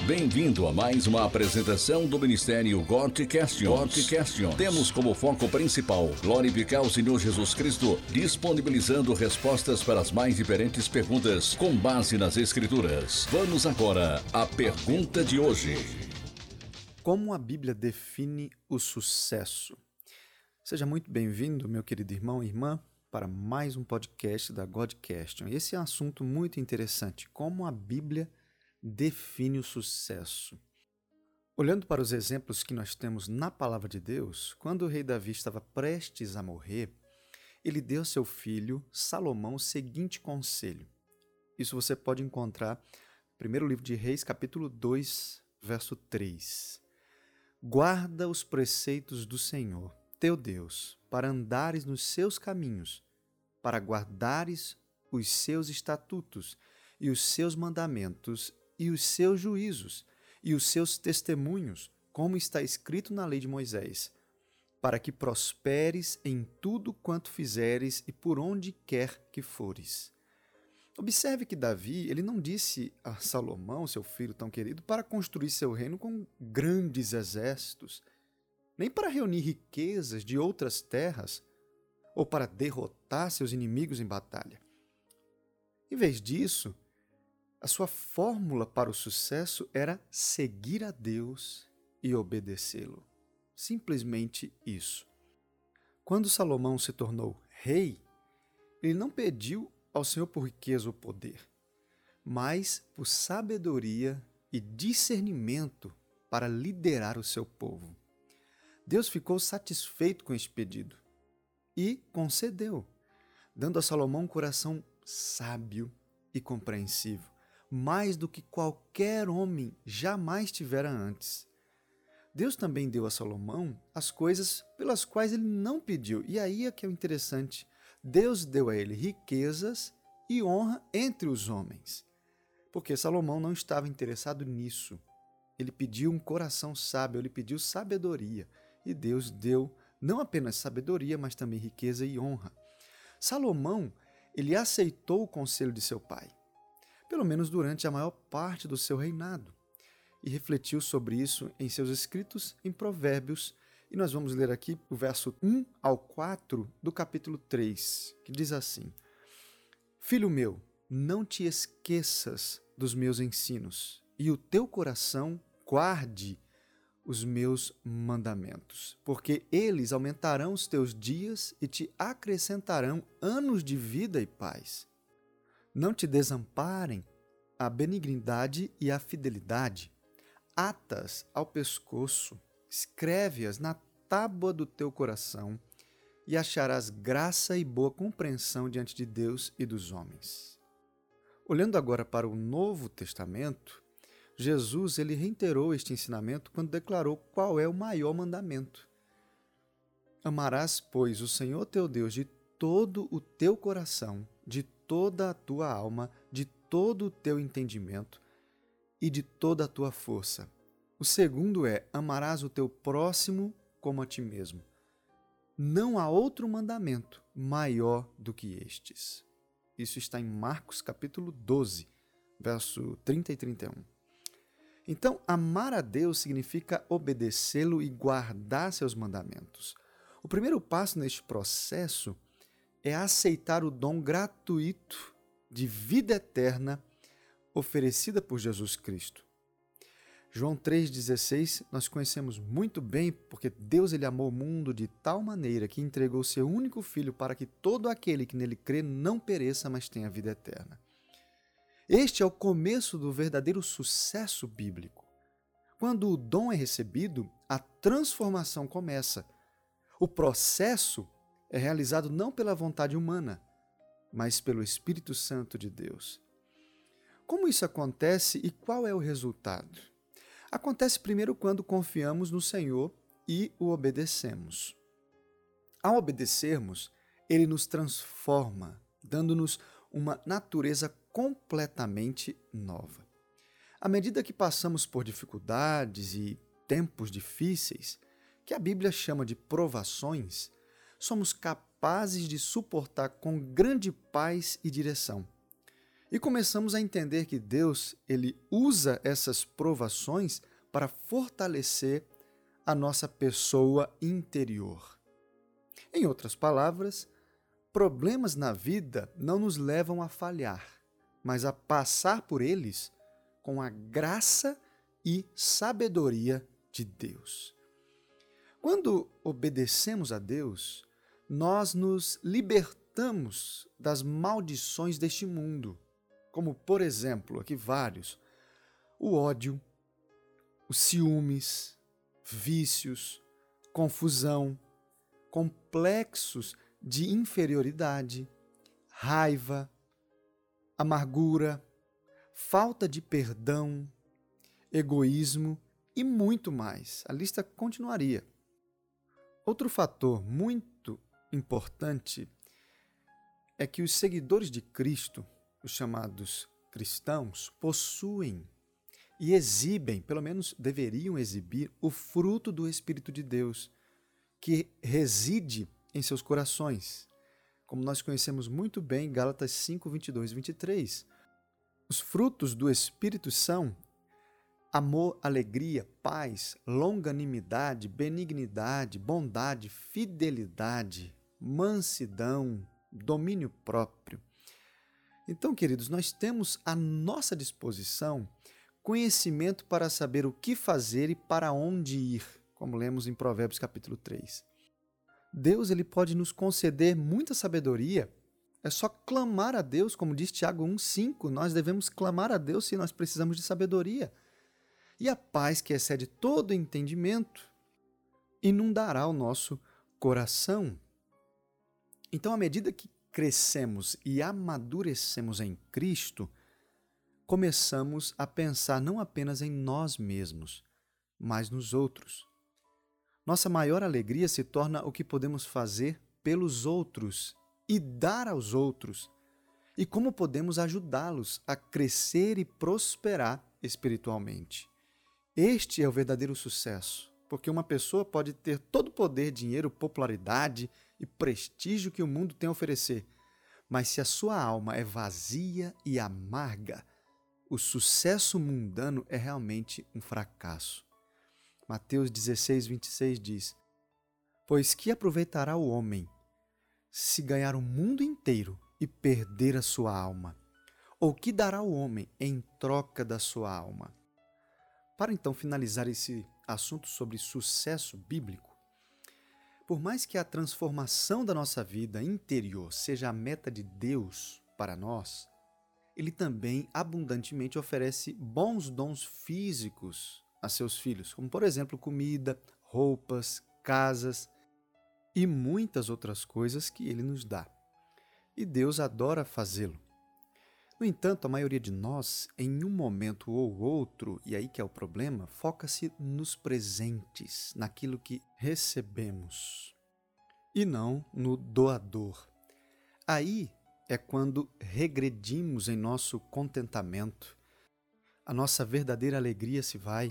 Bem-vindo a mais uma apresentação do Ministério God Questions. Temos como foco principal glorificar o Senhor Jesus Cristo, disponibilizando respostas para as mais diferentes perguntas com base nas Escrituras. Vamos agora à pergunta de hoje. Como a Bíblia define o sucesso? Seja muito bem-vindo, meu querido irmão e irmã, para mais um podcast da God Question. Esse é um assunto muito interessante, como a Bíblia define o sucesso. Olhando para os exemplos que nós temos na Palavra de Deus, quando o rei Davi estava prestes a morrer, ele deu ao seu filho Salomão o seguinte conselho. Isso você pode encontrar no primeiro livro de Reis, capítulo 2, verso 3. Guarda os preceitos do Senhor, teu Deus, para andares nos seus caminhos, para guardares os seus estatutos e os seus mandamentos e os seus juízos e os seus testemunhos, como está escrito na lei de Moisés, para que prosperes em tudo quanto fizeres e por onde quer que fores. Observe que Davi, ele não disse a Salomão, seu filho tão querido, para construir seu reino com grandes exércitos, nem para reunir riquezas de outras terras ou para derrotar seus inimigos em batalha. Em vez disso, a sua fórmula para o sucesso era seguir a Deus e obedecê-lo. Simplesmente isso. Quando Salomão se tornou rei, ele não pediu ao Senhor por riqueza ou poder, mas por sabedoria e discernimento para liderar o seu povo. Deus ficou satisfeito com este pedido e concedeu, dando a Salomão um coração sábio e compreensivo, mais do que qualquer homem jamais tivera antes. Deus também deu a Salomão as coisas pelas quais ele não pediu. E aí é que é o interessante. Deus deu a ele riquezas e honra entre os homens. Porque Salomão não estava interessado nisso. Ele pediu um coração sábio, ele pediu sabedoria. E Deus deu não apenas sabedoria, mas também riqueza e honra. Salomão, ele aceitou o conselho de seu pai, pelo menos durante a maior parte do seu reinado, e refletiu sobre isso em seus escritos em Provérbios, e nós vamos ler aqui o verso 1 ao 4 do capítulo 3, que diz assim: Filho meu, não te esqueças dos meus ensinos, e o teu coração guarde os meus mandamentos, porque eles aumentarão os teus dias e te acrescentarão anos de vida e paz. Não te desamparem a benignidade e a fidelidade. Ata-as ao pescoço, escreve-as na tábua do teu coração e acharás graça e boa compreensão diante de Deus e dos homens. Olhando agora para o Novo Testamento, Jesus ele reiterou este ensinamento quando declarou qual é o maior mandamento. Amarás, pois, o Senhor teu Deus de todo o teu coração, de toda a tua alma, de todo o teu entendimento e de toda a tua força. O segundo é: amarás o teu próximo como a ti mesmo. Não há outro mandamento maior do que estes. Isso está em Marcos capítulo 12, verso 30 e 31. Então, amar a Deus significa obedecê-lo e guardar seus mandamentos. O primeiro passo neste processo é aceitar o dom gratuito de vida eterna oferecida por Jesus Cristo. João 3,16 nós conhecemos muito bem, porque Deus ele amou o mundo de tal maneira que entregou seu único Filho para que todo aquele que nele crê não pereça, mas tenha vida eterna. Este é o começo do verdadeiro sucesso bíblico. Quando o dom é recebido, a transformação começa. O processo é realizado não pela vontade humana, mas pelo Espírito Santo de Deus. Como isso acontece e qual é o resultado? Acontece primeiro quando confiamos no Senhor e o obedecemos. Ao obedecermos, ele nos transforma, dando-nos uma natureza completamente nova. À medida que passamos por dificuldades e tempos difíceis, que a Bíblia chama de provações, somos capazes de suportar com grande paz e direção. E começamos a entender que Deus, ele usa essas provações para fortalecer a nossa pessoa interior. Em outras palavras, problemas na vida não nos levam a falhar, mas a passar por eles com a graça e sabedoria de Deus. Quando obedecemos a Deus, nós nos libertamos das maldições deste mundo, como, por exemplo, aqui vários, o ódio, os ciúmes, vícios, confusão, complexos de inferioridade, raiva, amargura, falta de perdão, egoísmo e muito mais. A lista continuaria. Outro fator muito importante é que os seguidores de Cristo, os chamados cristãos, possuem e exibem, pelo menos deveriam exibir, o fruto do Espírito de Deus, que reside em seus corações. Como nós conhecemos muito bem, Gálatas 5, 22 e 23. Os frutos do Espírito são amor, alegria, paz, longanimidade, benignidade, bondade, fidelidade, mansidão, domínio próprio. Então, queridos, nós temos à nossa disposição conhecimento para saber o que fazer e para onde ir, como lemos em Provérbios capítulo 3. Deus, ele pode nos conceder muita sabedoria. É só clamar a Deus, como diz Tiago 1,5. Nós devemos clamar a Deus se nós precisamos de sabedoria. E a paz que excede todo entendimento inundará o nosso coração. Então, à medida que crescemos e amadurecemos em Cristo, começamos a pensar não apenas em nós mesmos, mas nos outros. Nossa maior alegria se torna o que podemos fazer pelos outros e dar aos outros, e como podemos ajudá-los a crescer e prosperar espiritualmente. Este é o verdadeiro sucesso, porque uma pessoa pode ter todo o poder, dinheiro, popularidade e prestígio que o mundo tem a oferecer, mas se a sua alma é vazia e amarga, o sucesso mundano é realmente um fracasso. Mateus 16, 26 diz: Pois que aproveitará o homem se ganhar o mundo inteiro e perder a sua alma? Ou que dará o homem em troca da sua alma? Para então finalizar esse assunto sobre sucesso bíblico, por mais que a transformação da nossa vida interior seja a meta de Deus para nós, Ele também abundantemente oferece bons dons físicos a seus filhos, como por exemplo comida, roupas, casas e muitas outras coisas que Ele nos dá. E Deus adora fazê-lo. No entanto, a maioria de nós, em um momento ou outro, e aí que é o problema, foca-se nos presentes, naquilo que recebemos, e não no doador. Aí é quando regredimos em nosso contentamento, a nossa verdadeira alegria se vai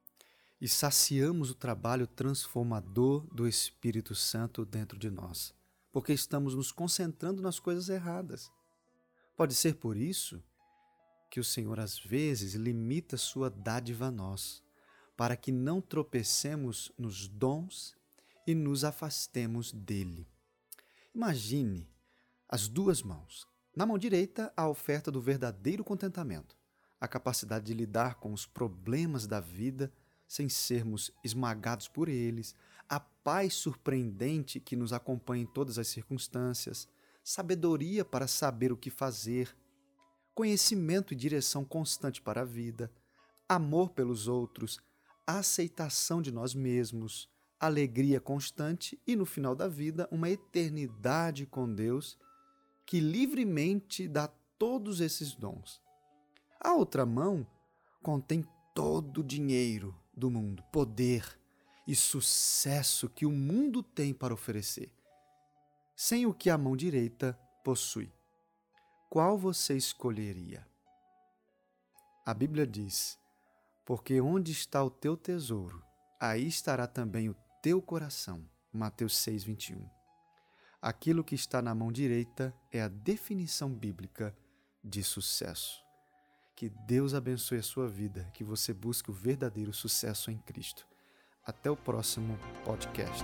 e saciamos o trabalho transformador do Espírito Santo dentro de nós, porque estamos nos concentrando nas coisas erradas. Pode ser por isso que o Senhor às vezes limita sua dádiva a nós, para que não tropecemos nos dons e nos afastemos dele. Imagine as duas mãos. Na mão direita, a oferta do verdadeiro contentamento, a capacidade de lidar com os problemas da vida sem sermos esmagados por eles, a paz surpreendente que nos acompanha em todas as circunstâncias, sabedoria para saber o que fazer, conhecimento e direção constante para a vida, amor pelos outros, aceitação de nós mesmos, alegria constante e, no final da vida, uma eternidade com Deus que livremente dá todos esses dons. A outra mão contém todo o dinheiro do mundo, poder e sucesso que o mundo tem para oferecer, sem o que a mão direita possui. Qual você escolheria? A Bíblia diz: porque onde está o teu tesouro, aí estará também o teu coração. Mateus 6, 21. Aquilo que está na mão direita é a definição bíblica de sucesso. Que Deus abençoe a sua vida, que você busque o verdadeiro sucesso em Cristo. Até o próximo podcast.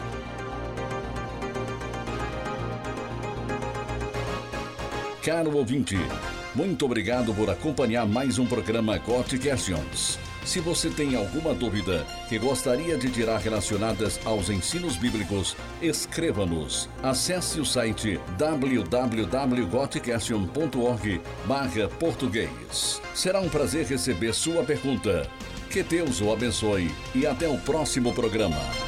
Caro ouvinte, muito obrigado por acompanhar mais um programa GOT Questions. Se você tem alguma dúvida que gostaria de tirar relacionadas aos ensinos bíblicos, escreva-nos. Acesse o site www.gotquestion.org/português. Será um prazer receber sua pergunta. Que Deus o abençoe e até o próximo programa.